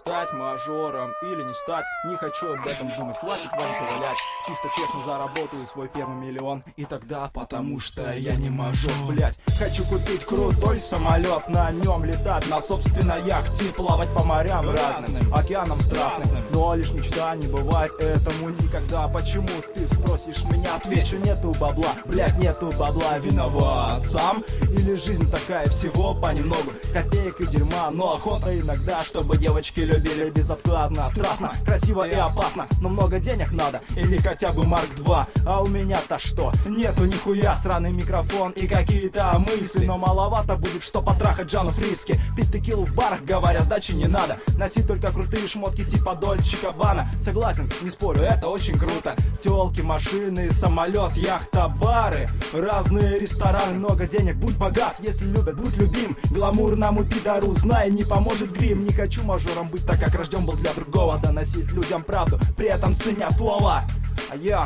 Стать мажором или не стать, не хочу об этом думать. Хватит Ваньку валять, чисто честно заработаю свой первый миллион. И тогда, потому что я не мажор, блять. Хочу купить крутой самолет, на нем летать на собственной яхте, плавать по морям разным, океанам страстным. Но лишь мечта, не бывать этому никогда. Почему ты спросишь меня? Отвечу: нету бабла, блять, нету бабла. Виноват сам или жизнь такая, всего понемногу, копеек и дерьма, но охота иногда, чтобы девочки любили безотказно, страстно, красиво и опасно. Но много денег надо, или хотя бы Марк 2. А у меня-то что? Нету нихуя, сраный микрофон и какие-то мысли. Но маловато будет, что потрахать Джану Фриски. Пить текилу в барах, говоря, сдачи не надо. Носить только крутые шмотки типа Дольче Габбана. Согласен, не спорю, это очень круто. Телки, машины, самолет, яхта, бары, разные рестораны, много денег, будь богат. Если любят, будь любим. Гламурному пидору, знай, не поможет грим. Не хочу мажором быть, так как рожден был для другого. Доносить людям правду, при этом ценя слова. А я...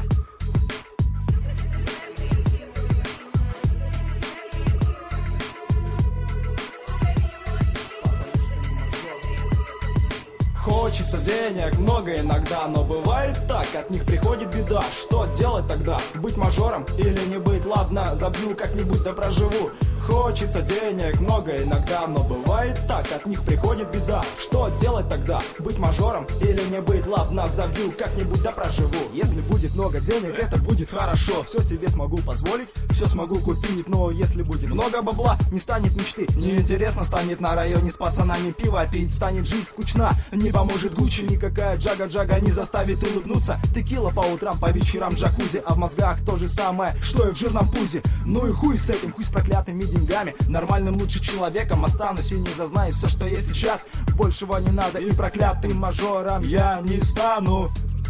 Хочется денег много иногда, но бывает так, от них приходит беда. Что делать тогда? Быть мажором или не быть? Ладно, забью как-нибудь, да проживу. Хочется денег много иногда, но бывает так, от них приходит беда. Что делать тогда? Быть мажором или не быть? Ладно, забью как-нибудь, да проживу. Если будет много денег, это будет хорошо. Все себе смогу позволить, все смогу купить. Но если будет много бабла, не станет мечты. Неинтересно станет на районе с пацанами пиво пить. Станет жизнь скучна, не поможет Гуччи. Никакая джага-джага не заставит улыбнуться. Текила по утрам, по вечерам джакузи. А в мозгах то же самое, что и в жирном пузе. Ну и хуй с этим, хуй с проклятыми деньгами. Нормальным лучше человеком останусь и не зазнаю все, что есть сейчас. Большего не надо, и проклятым мажором я не стану.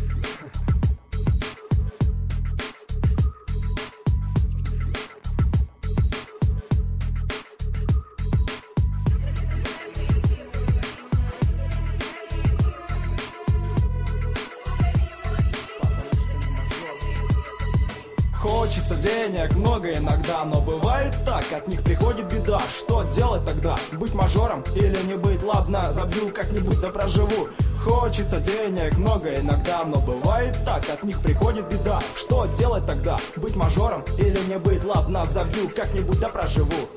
Хочется денег много иногда, но бывает так, от них приходит беда. Что делать тогда? Быть мажором или не быть? Ладно, забью как-нибудь, да проживу. Хочется денег много иногда, но бывает так, от них приходит беда. Что делать тогда? Быть мажором или не быть? Ладно, забью как-нибудь, да проживу.